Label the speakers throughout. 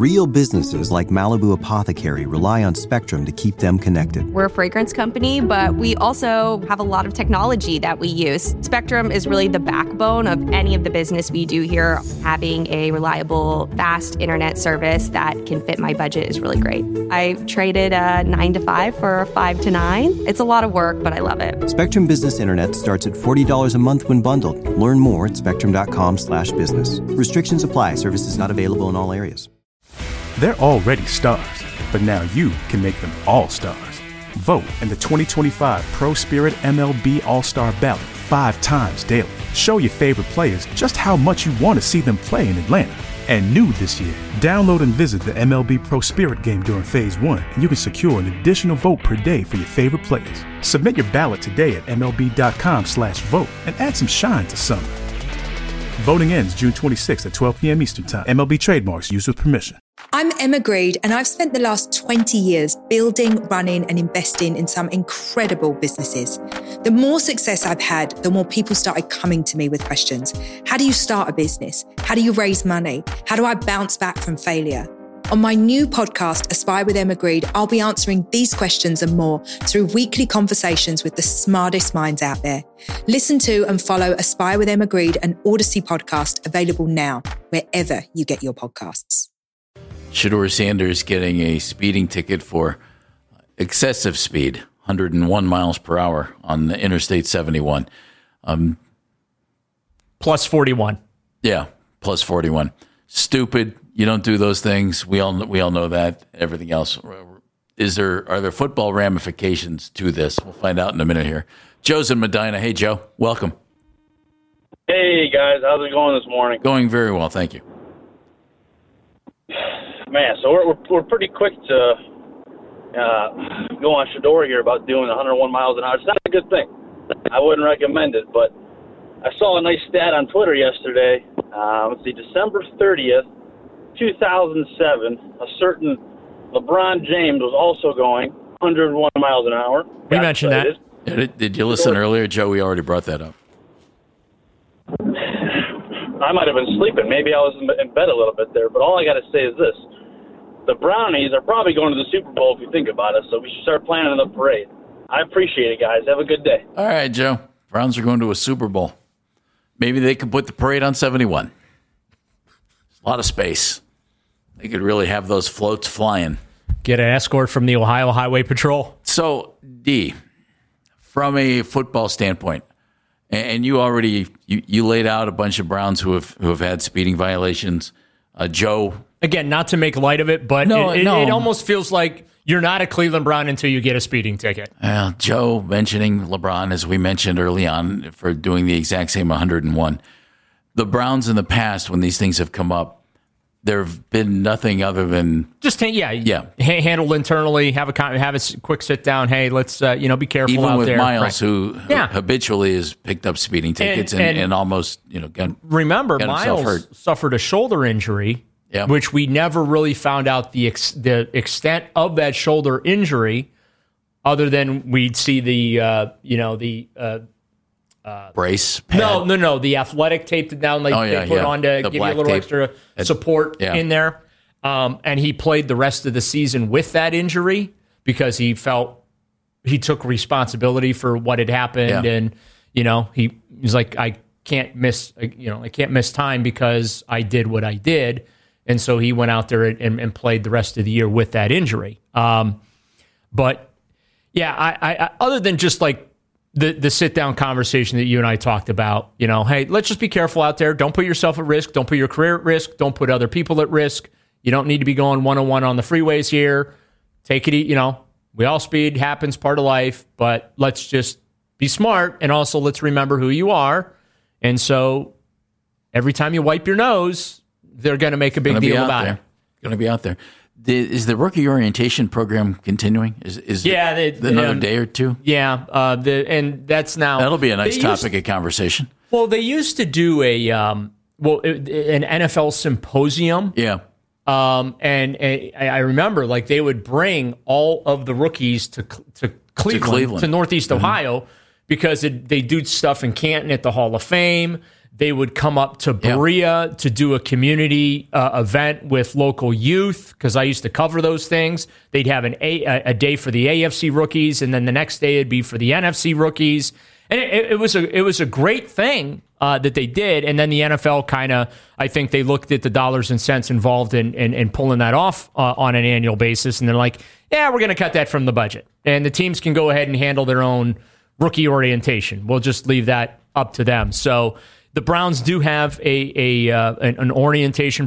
Speaker 1: Real businesses like Malibu Apothecary rely on Spectrum to keep them connected.
Speaker 2: We're a fragrance company, but we also have a lot of technology that we use. Spectrum is really the backbone of any of the business we do here. Having a reliable, fast internet service that can fit my budget is really great. I traded a 9 to 5 for a 5 to 9. It's a lot of work, but I love it.
Speaker 1: Spectrum Business Internet starts at $40 a month when bundled. Learn more at spectrum.com/business. Restrictions apply. Services not available in all areas.
Speaker 3: They're already stars, but now you can make them all stars. Vote in the 2025 Pro Spirit MLB All-Star Ballot 5 times daily. Show your favorite players just how much you want to see them play in Atlanta. And new this year, download and visit the MLB Pro Spirit game during Phase 1, and you can secure an additional vote per day for your favorite players. Submit your ballot today at MLB.com/vote and add some shine to summer. Voting ends June 26th at 12 p.m. Eastern Time. MLB trademarks used with permission.
Speaker 4: I'm Emma Greed, and I've spent the last 20 years building, running, and investing in some incredible businesses. The more success I've had, the more people started coming to me with questions. How do you start a business? How do you raise money? How do I bounce back from failure? On my new podcast, Aspire with Emma Greed, I'll be answering these questions and more through weekly conversations with the smartest minds out there. Listen to and follow Aspire with Emma Greed, an Odyssey podcast, available now, wherever you get your podcasts.
Speaker 5: Shedeur Sanders getting a speeding ticket for excessive speed, 101 miles per hour on the Interstate 71.
Speaker 6: Plus 41.
Speaker 5: Yeah, plus 41. Stupid. You don't do those things. We all know that. Everything else. Are there football ramifications to this? We'll find out in a minute here. Joe's in Medina. Hey, Joe. Welcome.
Speaker 7: Hey, guys. How's it going this morning?
Speaker 5: Going very well. Thank you.
Speaker 7: Man, so we're pretty quick to go on Shedeur here about doing 101 miles an hour. It's not a good thing. I wouldn't recommend it, but I saw a nice stat on Twitter yesterday. Let's see, December 30th, 2007, a certain LeBron James was also going 101 miles an hour.
Speaker 6: We mentioned that.
Speaker 5: Did you listen earlier, Joe? We already brought that up.
Speaker 7: I might have been sleeping. Maybe I was in bed a little bit there. But all I got to say is this. The Brownies are probably going to the Super Bowl if you think about it, so we should start planning the parade. I appreciate it, guys. Have a good day.
Speaker 5: All right, Joe. Browns are going to a Super Bowl. Maybe they could put the parade on 71. There's a lot of space. They could really have those floats flying.
Speaker 6: Get an escort from the Ohio Highway Patrol.
Speaker 5: So, D, from a football standpoint, and you already you laid out a bunch of Browns who have had speeding violations. Joe,
Speaker 6: again, not to make light of it, but it almost feels like you're not a Cleveland Brown until you get a speeding ticket.
Speaker 5: Joe mentioning LeBron, as we mentioned early on, for doing the exact same 101. The Browns in the past, when these things have come up, there have been nothing other than
Speaker 6: just handled internally. Have a quick sit down. Hey, let's be careful.
Speaker 5: Even
Speaker 6: out
Speaker 5: with
Speaker 6: there.
Speaker 5: Miles, who habitually has picked up speeding tickets and almost
Speaker 6: remember
Speaker 5: got
Speaker 6: Miles
Speaker 5: hurt.
Speaker 6: Suffered a shoulder injury, which we never really found out the extent of that shoulder injury, other than we'd see the
Speaker 5: brace pad.
Speaker 6: No. The athletic taped it down, they put on to give you a little
Speaker 5: tape.
Speaker 6: extra support in there. And he played the rest of the season with that injury because he felt he took responsibility for what had happened. And, he was like, I can't miss time because I did what I did. And so he went out there and played the rest of the year with that injury. But I other than just like, the sit-down conversation that you and I talked about, hey, let's just be careful out there. Don't put yourself at risk. Don't put your career at risk. Don't put other people at risk. You don't need to be going one-on-one on the freeways here. Take it, we all speed, happens, part of life, but let's just be smart, and also let's remember who you are. And so every time you wipe your nose, they're going to make a big deal about it.
Speaker 5: Going to be out there. Is the rookie orientation program continuing? Is another day or two?
Speaker 6: Yeah, and that's now
Speaker 5: that'll be a nice topic of conversation.
Speaker 6: Well, they used to do an NFL symposium.
Speaker 5: Yeah,
Speaker 6: and I remember they would bring all of the rookies to Cleveland, to Northeast Ohio, because they do stuff in Canton at the Hall of Fame. They would come up to Berea to do a community event with local youth, because I used to cover those things. They'd have a day for the AFC rookies, and then the next day it'd be for the NFC rookies. And it was a great thing that they did. And then the NFL kind of, I think they looked at the dollars and cents involved in pulling that off on an annual basis, and they're like, yeah, we're going to cut that from the budget. And the teams can go ahead and handle their own rookie orientation. We'll just leave that up to them. So the Browns do have an orientation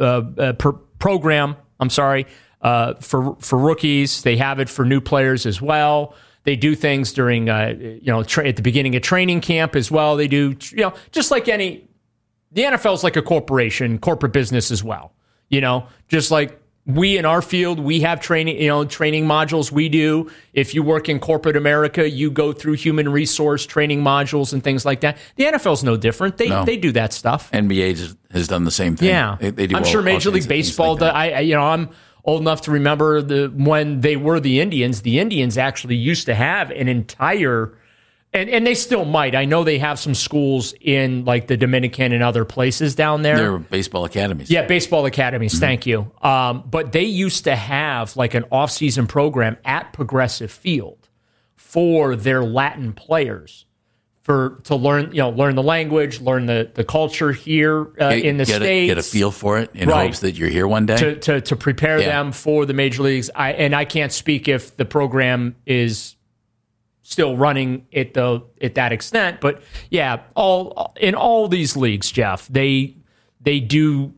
Speaker 6: program. I'm sorry, for rookies. They have it for new players as well. They do things during at the beginning of training camp as well. They do just like the NFL is like a corporate business as well. Just like we in our field, we have training modules we do. If you work in corporate America, you go through human resource training modules and things like that. The NFL's no different. They do that stuff.
Speaker 5: NBA has done the same thing.
Speaker 6: Yeah,
Speaker 5: they do.
Speaker 6: I'm sure Major League Baseball. Like I'm old enough to remember when they were the Indians. The Indians actually used to have an entire. And they still might. I know they have some schools in like the Dominican and other places down there.
Speaker 5: They're baseball academies.
Speaker 6: Yeah, baseball academies. Mm-hmm. Thank you. But they used to have like an off-season program at Progressive Field for their Latin players to learn the language, learn the culture here in the States.
Speaker 5: Get a feel for it in hopes that you're here one day.
Speaker 6: To prepare them for the major leagues. I can't speak if the program is still running at that extent, but yeah, in all these leagues, Jeff, they do,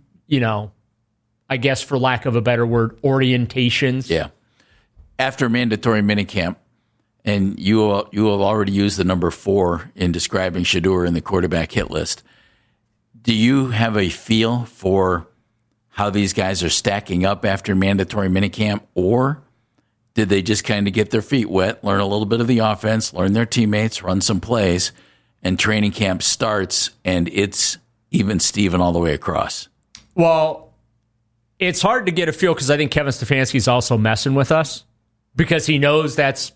Speaker 6: I guess for lack of a better word, orientations.
Speaker 5: Yeah. After mandatory minicamp, and you have already used the number 4 in describing Shedeur in the quarterback hit list. Do you have a feel for how these guys are stacking up after mandatory minicamp, or did they just kind of get their feet wet, learn a little bit of the offense, learn their teammates, run some plays, and training camp starts, and it's even Steven all the way across?
Speaker 6: Well, it's hard to get a feel because I think Kevin Stefanski's also messing with us because he knows that's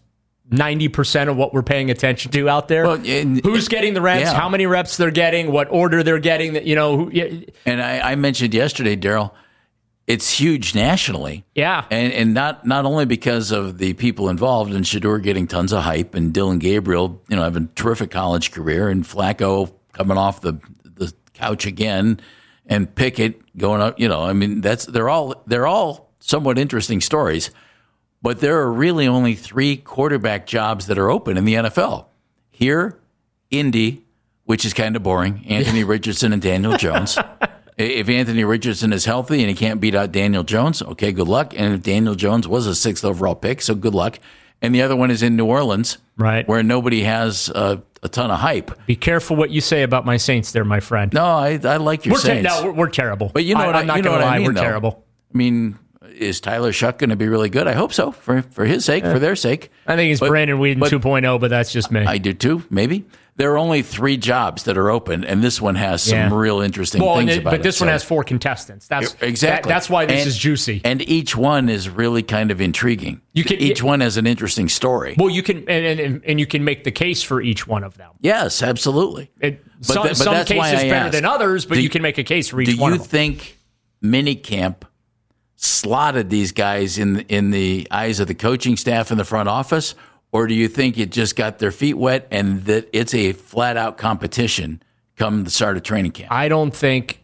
Speaker 6: 90% of what we're paying attention to out there. Well, who's getting the reps, how many reps they're getting, what order they're getting.
Speaker 5: And I mentioned yesterday, Daryl, it's huge nationally.
Speaker 6: Yeah.
Speaker 5: And not only because of the people involved and Shedeur getting tons of hype and Dylan Gabriel, having a terrific college career, and Flacco coming off the couch again, and Pickett going up, they're all somewhat interesting stories, but there are really only 3 quarterback jobs that are open in the NFL. Here, Indy, which is kind of boring, Anthony Richardson and Daniel Jones. If Anthony Richardson is healthy and he can't beat out Daniel Jones, okay, good luck. And if Daniel Jones was a 6th overall pick, so good luck. And the other one is in New Orleans,
Speaker 6: right,
Speaker 5: where nobody has a ton of hype.
Speaker 6: Be careful what you say about my Saints there, my friend.
Speaker 5: No, I like your Saints.
Speaker 6: We're terrible.
Speaker 5: But
Speaker 6: I'm not going to lie, we're terrible.
Speaker 5: I mean, is Tyler Shuck going to be really good? I hope so, for his sake, for their sake.
Speaker 6: I think he's Brandon Weeden 2.0, but that's just me.
Speaker 5: I do too, maybe. There are only 3 jobs that are open, and this one has some real interesting things about it.
Speaker 6: But this one has 4 contestants.
Speaker 5: Exactly.
Speaker 6: That's why this is juicy.
Speaker 5: And each one is really kind of intriguing. Each one has an interesting story.
Speaker 6: Well, you can and you can make the case for each one of them.
Speaker 5: Yes, absolutely.
Speaker 6: Some cases better than others, but you can make a case for each one of them.
Speaker 5: Do you think minicamp slotted these guys in the eyes of the coaching staff in the front office? Or do you think it just got their feet wet and that it's a flat-out competition come the start of training camp?
Speaker 6: I don't think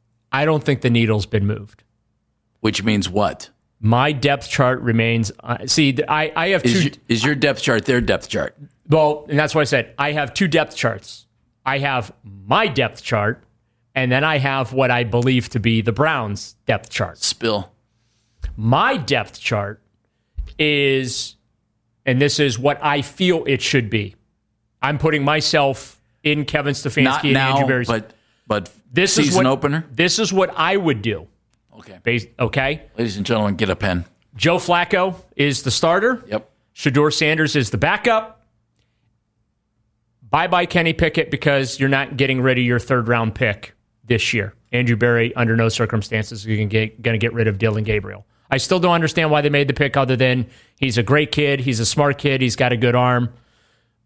Speaker 6: the needle's been moved.
Speaker 5: Which means what?
Speaker 6: My depth chart remains. I have 2.
Speaker 5: Is your depth chart their depth chart?
Speaker 6: Well, and that's why I said I have 2 depth charts. I have my depth chart, and then I have what I believe to be the Browns' depth chart.
Speaker 5: Spill.
Speaker 6: My depth chart is... And this is what I feel it should be. I'm putting myself in Kevin Stefanski
Speaker 5: Not
Speaker 6: and
Speaker 5: now,
Speaker 6: Andrew Berry's.
Speaker 5: But this season opener?
Speaker 6: This is what I would do.
Speaker 5: Okay.
Speaker 6: Okay?
Speaker 5: Ladies and gentlemen, get a pen.
Speaker 6: Joe Flacco is the starter.
Speaker 5: Yep.
Speaker 6: Shedeur Sanders is the backup. Bye-bye Kenny Pickett because you're not getting rid of your 3rd-round pick this year. Andrew Berry, under no circumstances, is going to get rid of Dylan Gabriel. I still don't understand why they made the pick other than he's a great kid, he's a smart kid, he's got a good arm. But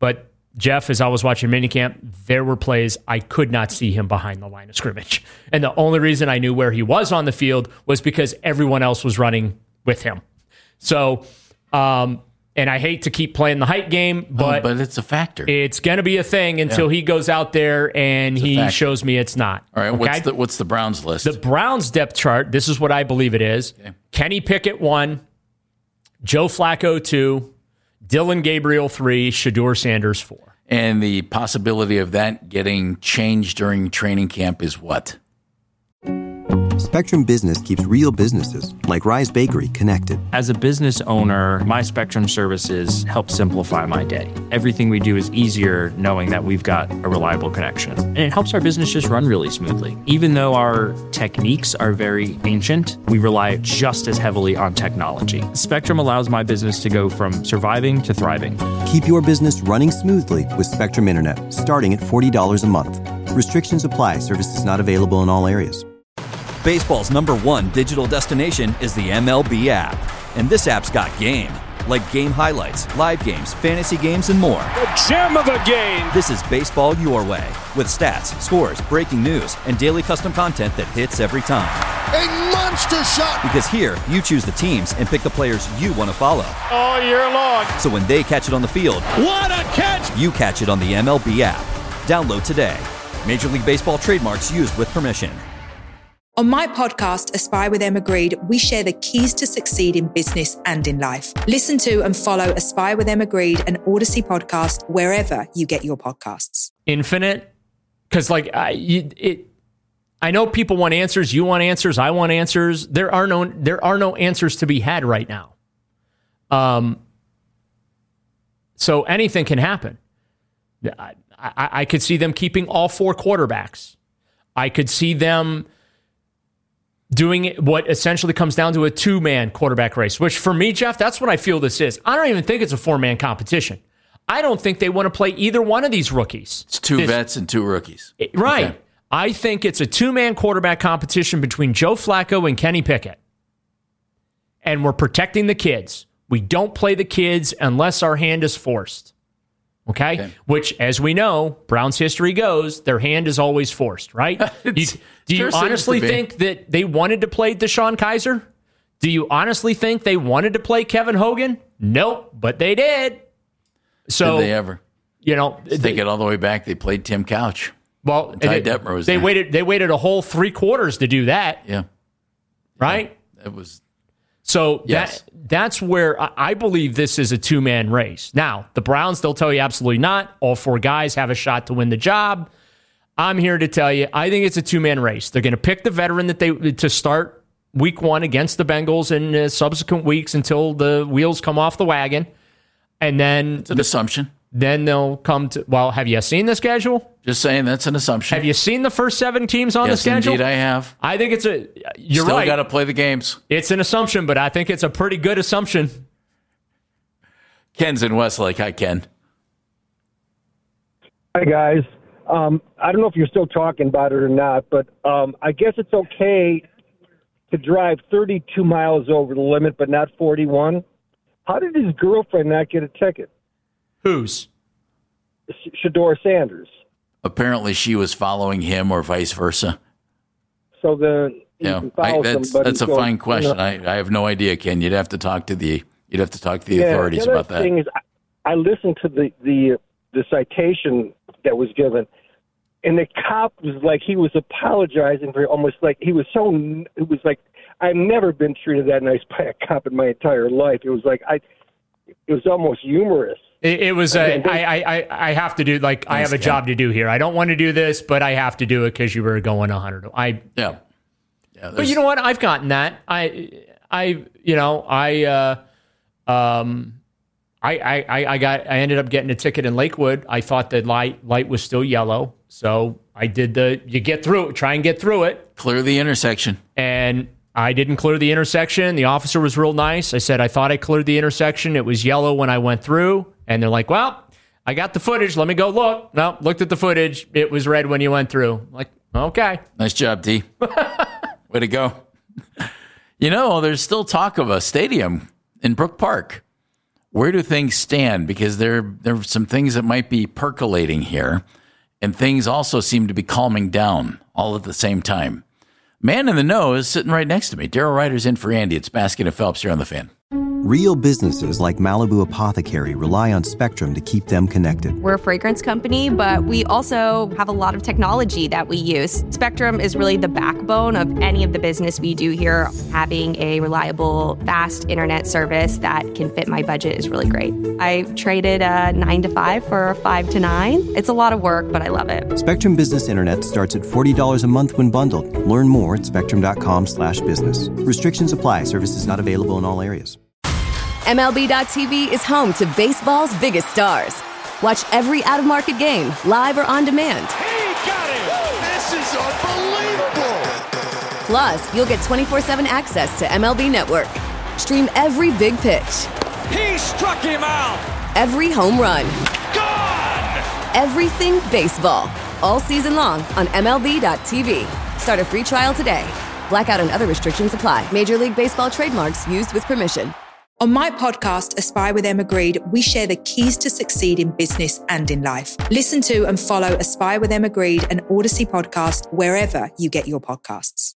Speaker 6: Jeff, as I was watching minicamp, there were plays I could not see him behind the line of scrimmage. And the only reason I knew where he was on the field was because everyone else was running with him. So, and I hate to keep playing the hype game, but
Speaker 5: it's a factor.
Speaker 6: It's going to be a thing until he goes out there and he shows me it's not.
Speaker 5: All right,
Speaker 6: okay?
Speaker 5: what's the Browns list?
Speaker 6: The Browns depth chart, this is what I believe it is. Okay. Kenny Pickett 1, Joe Flacco 2, Dylan Gabriel 3, Shedeur Sanders 4.
Speaker 5: And the possibility of that getting changed during training camp is what?
Speaker 1: Spectrum Business keeps real businesses, like Rise Bakery, connected.
Speaker 8: As a business owner, my Spectrum services help simplify my day. Everything we do is easier knowing that we've got a reliable connection. And it helps our business just run really smoothly. Even though our techniques are very ancient, we rely just as heavily on technology. Spectrum allows my business to go from surviving to thriving.
Speaker 1: Keep your business running smoothly with Spectrum Internet, starting at $40 a month. Restrictions apply. Services not available in all areas.
Speaker 9: Baseball's #1 digital destination is the MLB app. And this app's got game. Like game highlights, live games, fantasy games, and more.
Speaker 10: A gem of a game!
Speaker 9: This is baseball your way. With stats, scores, breaking news, and daily custom content that hits every time.
Speaker 10: A monster shot!
Speaker 9: Because here, you choose the teams and pick the players you want to follow.
Speaker 10: All year long.
Speaker 9: So when they catch it on the field,
Speaker 10: what a catch!
Speaker 9: You catch it on the MLB app. Download today. Major League Baseball trademarks used with permission.
Speaker 4: On my podcast, Aspire with Emma Grede, we share the keys to succeed in business and in life. Listen to and follow Aspire with Emma Grede and Odyssey podcast wherever you get your podcasts.
Speaker 6: Infinite, because I know people want answers. You want answers. I want answers. There are no answers to be had right now. So anything can happen. I could see them keeping all 4 quarterbacks. I could see them doing what essentially comes down to a 2-man quarterback race, which for me, Jeff, that's what I feel this is. I don't even think it's a 4-man competition. I don't think they want to play either one of these rookies.
Speaker 5: It's 2 vets and 2 rookies.
Speaker 6: Right.
Speaker 5: Okay.
Speaker 6: I think it's a 2-man quarterback competition between Joe Flacco and Kenny Pickett. And we're protecting the kids. We don't play the kids unless our hand is forced. Okay? Which, as we know, Browns history goes, their hand is always forced, right? Do you honestly think that they wanted to play DeShone Kizer? Do you honestly think they wanted to play Kevin Hogan? Nope, but they did. So,
Speaker 5: did they ever?
Speaker 6: You know,
Speaker 5: take it all the way back. They played Tim Couch.
Speaker 6: Well,
Speaker 5: Ty Detmer was
Speaker 6: they
Speaker 5: there.
Speaker 6: They waited a whole 3 quarters to do that.
Speaker 5: Yeah.
Speaker 6: Right?
Speaker 5: Yeah, it was.
Speaker 6: So
Speaker 5: yes.
Speaker 6: that's where I believe this is a 2-man race. Now, the Browns, they'll tell you absolutely not. All 4 guys have a shot to win the job. I'm here to tell you, I think it's a 2-man race. They're going to pick the veteran to start week 1 against the Bengals and subsequent weeks until the wheels come off the wagon. And then
Speaker 5: it's an assumption.
Speaker 6: Then they'll come to, well, have you seen the schedule?
Speaker 5: Just saying, that's an assumption.
Speaker 6: Have you seen the first 7 teams on the schedule?
Speaker 5: Yes, indeed I have.
Speaker 6: I think it's you're
Speaker 5: Still
Speaker 6: right.
Speaker 5: Still got to play the games.
Speaker 6: It's an assumption, but I think it's a pretty good assumption.
Speaker 5: Ken's in Westlake. Hi, Ken.
Speaker 11: Hi, guys. I don't know if you're still talking about it or not, but I guess it's okay to drive 32 miles over the limit, but not 41. How did his girlfriend not get a ticket?
Speaker 6: Whose?
Speaker 11: Shedeur Sanders.
Speaker 5: Apparently, she was following him, or vice versa.
Speaker 11: So then,
Speaker 5: that's a fine question. You know, I have no idea, Ken. You'd have to talk to the authorities about that.
Speaker 11: The thing is, I listened to the citation that was given, and the cop was like, he was apologizing for almost like he was so. It was like, I've never been treated that nice by a cop in my entire life. It was like it was almost humorous.
Speaker 6: It was. I have to do I have a job to do here. I don't want to do this, but I have to do it because you were going 100.
Speaker 5: Yeah.
Speaker 6: But you know what? I've gotten that. I ended up getting a ticket in Lakewood. I thought the light was still yellow, so I did you get through it, try and get through it,
Speaker 5: clear the intersection,
Speaker 6: and I didn't clear the intersection. The officer was real nice. I said, I thought I cleared the intersection. It was yellow when I went through. And they're like, well, I got the footage. Let me go look. No, looked at the footage. It was red when you went through. I'm like, okay.
Speaker 5: Nice job, D. Way to go. You know, there's still talk of a stadium in Brook Park. Where do things stand? Because there are some things that might be percolating here, and things also seem to be calming down all at the same time. Man in the know is sitting right next to me. Daryl Ryder's in for Andy. It's Baskin and Phelps here on The Fan.
Speaker 1: Real businesses like Malibu Apothecary rely on Spectrum to keep them connected.
Speaker 2: We're a fragrance company, but we also have a lot of technology that we use. Spectrum is really the backbone of any of the business we do here. Having a reliable, fast internet service that can fit my budget is really great. I traded a 9 to 5 for a 5 to 9. It's a lot of work, but I love it.
Speaker 1: Spectrum Business Internet starts at $40 a month when bundled. Learn more at spectrum.com/business. Restrictions apply. Services not available in all areas.
Speaker 12: MLB.tv is home to baseball's biggest stars. Watch every out-of-market game, live or on demand.
Speaker 10: He got it! This is unbelievable!
Speaker 12: Plus, you'll get 24/7 access to MLB Network. Stream every big pitch.
Speaker 10: He struck him out!
Speaker 12: Every home run.
Speaker 10: Gone!
Speaker 12: Everything baseball. All season long on MLB.tv. Start a free trial today. Blackout and other restrictions apply. Major League Baseball trademarks used with permission.
Speaker 4: On my podcast, Aspire with Emma Grede, we share the keys to succeed in business and in life. Listen to and follow Aspire with Emma Grede, an Odyssey podcast, wherever you get your podcasts.